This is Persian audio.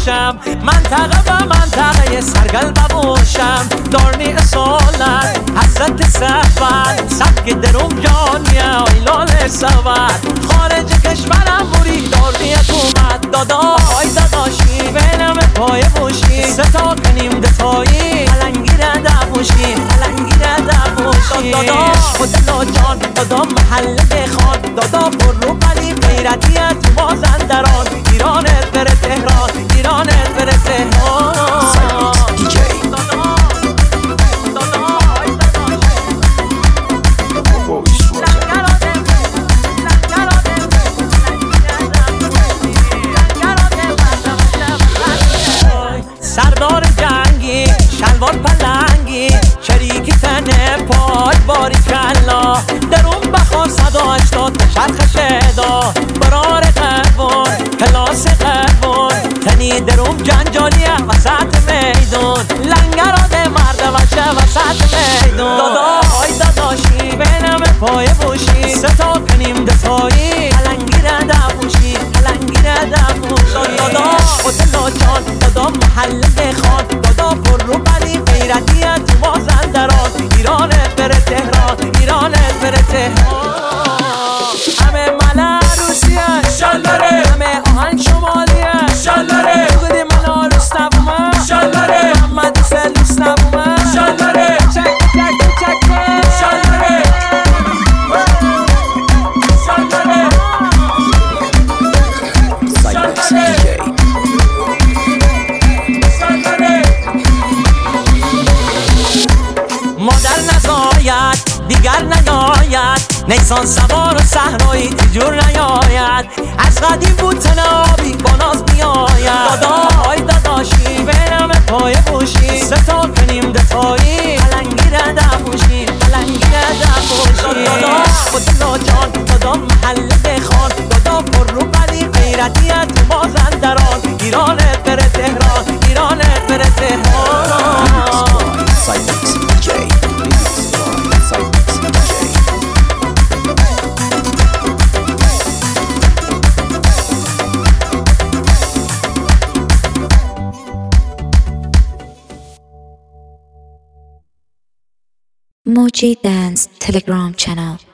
باشم منطقه به منطقه سرگل باشم دارنی اصالت حضرت سفر سبک دروم جانیا ایلال سفر خارج کشورم موری دارنی اومد دادای داداشی بینم پای بوشی ستا کنیم دتایی علنگی رده بوشی علنگی رده بوشی دادا خودلا جان دادا محله خان دادا پر رو قلی غیرتیه تو مازندران ایرانت بره تهران ایرانت بره تهران سایت دیجی سردار جنگی شلوار پلنگی شریکی تنه پای باری کلا درون بخواه 180 چرخ شدا برار قربون کلاس قربون تنی درون جنجالیه وسط میدون لنگراده مرد بچه وسط میدون دادای داداشی بینم پای بوشی ستا کنیم دتایی علنگی رده بوشی علنگی رده بوشی دادا خودلا جان دادا محله خان دادا پر رو بلی غیرتیه تو مازندران ایرانت بره تهران ایرانت بره تهران همه ملا روسیه شلره همه آهنگ شمالیه شلره بگودی ملا روس نبومه شلره محمد سلوس نبومه شلره چک چک چک شلره شلره سایت دیجی مادر نزاید دیگر نیاید نیسان سوار و صحرایی تیجور نیاید از قدیم بود تنابی با ناز میاید دادای داداشی بینم پای بوشی ستا کنیم دتایی علنگی رده بوشی علنگی رده بوشی دادا خودلا جان دادا محله خان دادا پر رو قلی غیرتیه تو مازندران ایرانت بره تهران ایرانت بره تهران سایت دیجی سایت دیجی Moji Dance Telegram channel